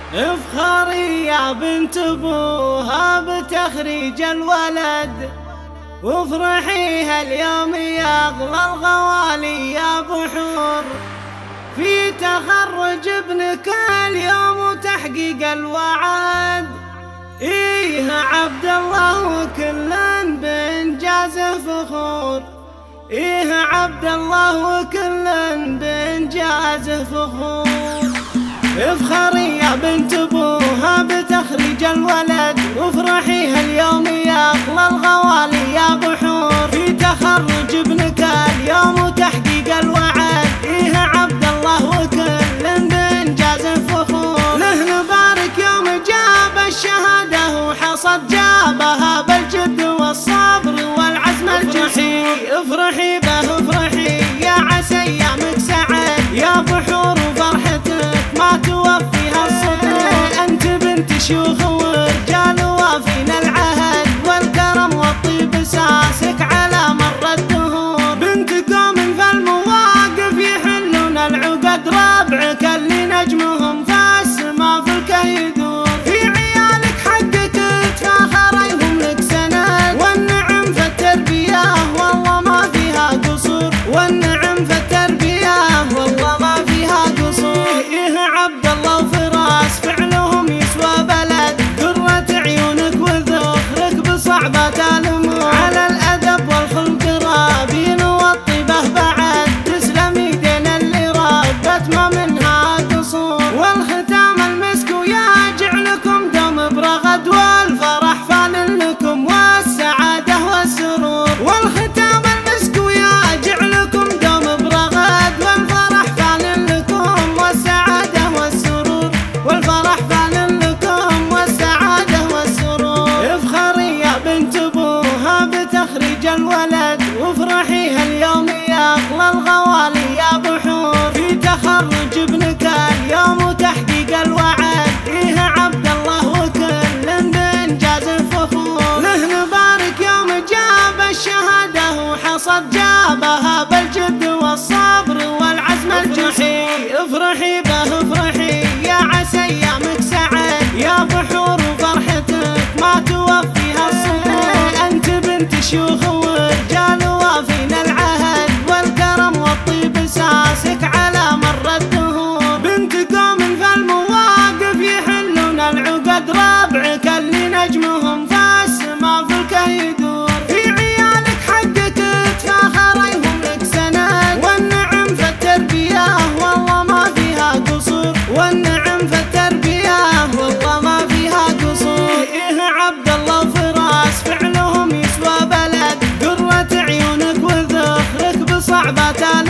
افخري يا بنت ابوها بتخريج الولد، وافرحي هاليوم يا اغلى الغوالي يا بحور، في تخرج ابنك اليوم وتحقيق الوعد. ايه عبد الله وكل بانجازه فخور، ايه عبد الله وكل بانجازه فخور. افخري يا بنت ابوها بتخريج الولد، وافرحي هاليوم يا اغلى الغوالي يا بحور، في تخرج ابنك اليوم وتحقيق الوعد. ايه عبد الله وكل بانجازه فخور، له نبارك يوم جاب الشهاده وحصد جابها بالجد والصبر والعزم الجحيم. افرحي به افرحي يا عسى ايامك سعد يا بحور، وفرحتك ما توفيها الصدور. انت بنت شيوخ ورجال وافين العهد، والكرم والطيب ساسك على مر الدهور. بنت قوم في المواقف يحلون العقد، ربعك اللي نجمهم في السما في الكه يدور. في عيالك حقك تفاخريهم لك سند، والنعم في التربيه والله ما فيها قصور، والنعم في التربيه والله ما فيها قصور. ايه عبد الله وفراس فعلهم يسوى بلد، قرة عيونك وذخرك بصعبة الامور، على الادب والخلق رابين والطيبه بعد، تسلم ايدين اللي ربت ما منها قصور. والختام المسك ويجعلكم دوم برغد، والفرح فان لكم والسعاده والسرور. والختام المسك ويجعلكم دوم برغد، والفرح فان لكم والسعاده والسرور، والفرح فان لكم والسعاده والسرور. افخري يا بنت ابوها بتخريج الولد، وافرحي هاليوم يا اغلى الغوالي يا بحور، في تخرج ابنك اليوم وتحقيق الوعد. ايه عبد الله وكل بانجازه فخور، له نبارك يوم جاب الشهاده وحصد جابها بالجد والصبر والعزم الجحيم. افرحي به افرحي يا عسى ايامك سعد يا بحور، وفرحتك ما توفيها الصدور. انت بنت شيوخ ورجال وافين العهد، والكرم والطيب ساسك على مر الدهور. بنت قوم في المواقف يحلون العقد، ربعك اللي نجمهم في السما في الكه يدور. في عيالك حقك تفاخريهم لك سند، والنعم في التربيه والله ما فيها قصور، والنعم في التربيه والله ما فيها قصور. ايه عبد الله وفراس فعلهم يسوى بلد، قرة عيونك وذخرك بصعبة